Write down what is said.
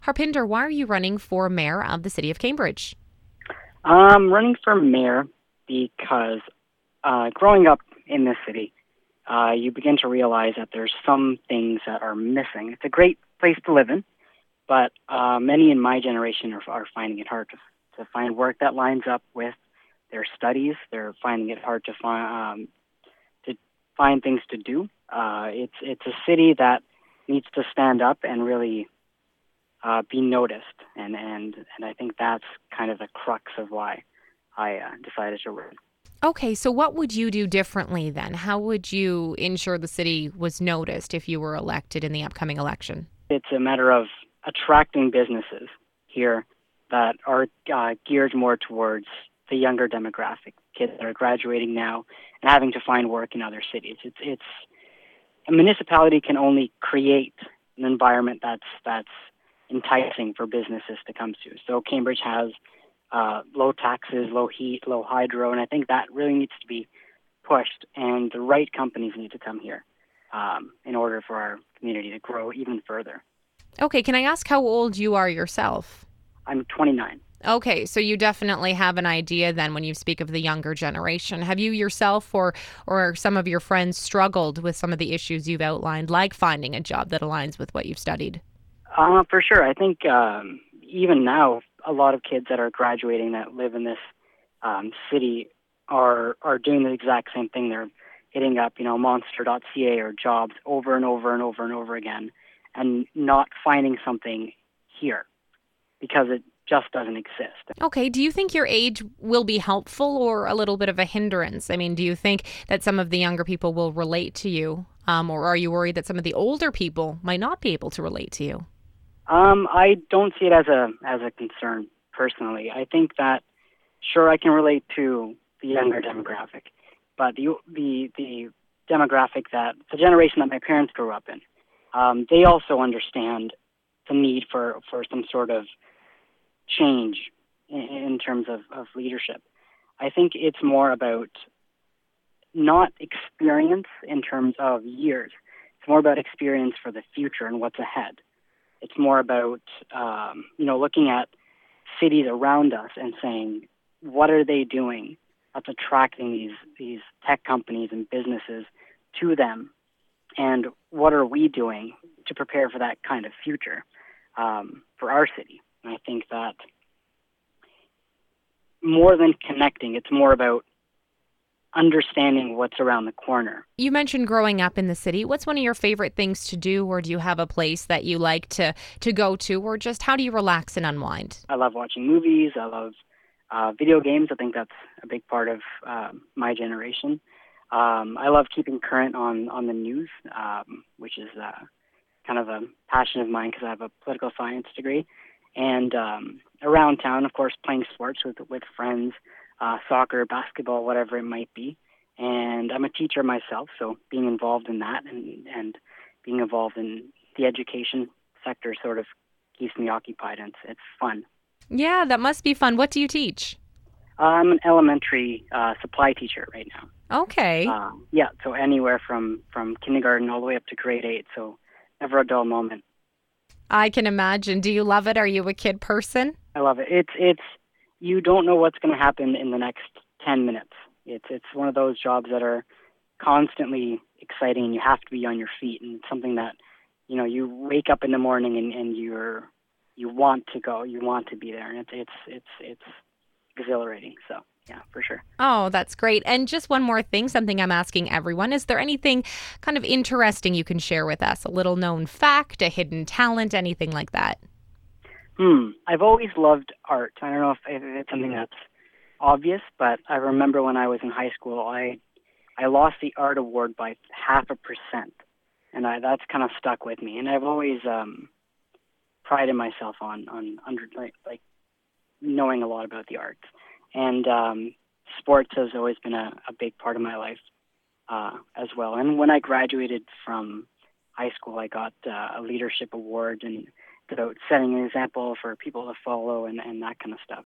Harpinder, why are you running for mayor of the city of Cambridge? I'm running for mayor because growing up in this city, you begin to realize that there's some things that are missing. It's a great place to live in, but many in my generation are finding it hard to find work that lines up with their studies. They're finding it hard to find things to do. It's a city that needs to stand up and really be noticed, and I think that's kind of the crux of why I decided to run. Okay, so what would you do differently then? How would you ensure the city was noticed if you were elected in the upcoming election? It's a matter of attracting businesses here that are geared more towards the younger demographic, kids that are graduating now and having to find work in other cities. It's a municipality can only create an environment that's enticing for businesses to come to. So Cambridge has low taxes, low heat, low hydro, and I think that really needs to be pushed, and the right companies need to come here in order for our community to grow even further. Okay, can I ask how old you are yourself? I'm 29. Okay, so you definitely have an idea then when you speak of the younger generation. Have you yourself or some of your friends struggled with some of the issues you've outlined, like finding a job that aligns with what you've studied? For sure. I think even now, a lot of kids that are graduating that live in this city are doing the exact same thing. They're hitting up, monster.ca or jobs over and over and over and over again, and not finding something here because it just doesn't exist. Okay, do you think your age will be helpful or a little bit of a hindrance? I mean, do you think that some of the younger people will relate to you, or are you worried that some of the older people might not be able to relate to you? I don't see it as a concern personally. I think that sure I can relate to the younger demographic, but the demographic that the generation that my parents grew up in, they also understand the need for some sort of change in terms of leadership. I think it's more about not experience in terms of years. It's more about experience for the future and what's ahead. It's more about, looking at cities around us and saying, what are they doing that's attracting these tech companies and businesses to them? And what are we doing to prepare for that kind of future for our city? And I think that more than connecting, it's more about understanding what's around the corner. You mentioned growing up in the city. What's one of your favorite things to do, or do you have a place that you like to go to, or just how do you relax and unwind? I love watching movies. I love video games. I think that's a big part of my generation. I love keeping current on the news, which is kind of a passion of mine because I have a political science degree. And around town, of course, playing sports with friends, soccer, basketball, whatever it might be. And I'm a teacher myself, so being involved in that and being involved in the education sector sort of keeps me occupied, and it's fun. Yeah, that must be fun. What do you teach? I'm an elementary supply teacher right now. Okay. So anywhere from kindergarten all the way up to grade 8, so never a dull moment. I can imagine. Do you love it? Are you a kid person? I love it. It's you don't know what's going to happen in the next 10 minutes. It's one of those jobs that are constantly exciting, and you have to be on your feet, and it's something that you wake up in the morning and you want to go, you want to be there, and it's exhilarating. So yeah, for sure. Oh, that's great. And just one more thing, something I'm asking everyone. Is there anything kind of interesting you can share with us? A little known fact, a hidden talent, anything like that? I've always loved art. I don't know if it's something that's obvious, but I remember when I was in high school, I lost the art award by 0.5%, and that's kind of stuck with me. And I've always prided myself on knowing a lot about the arts. And sports has always been a big part of my life as well. And when I graduated from high school, I got a leadership award, and it's about setting an example for people to follow and that kind of stuff.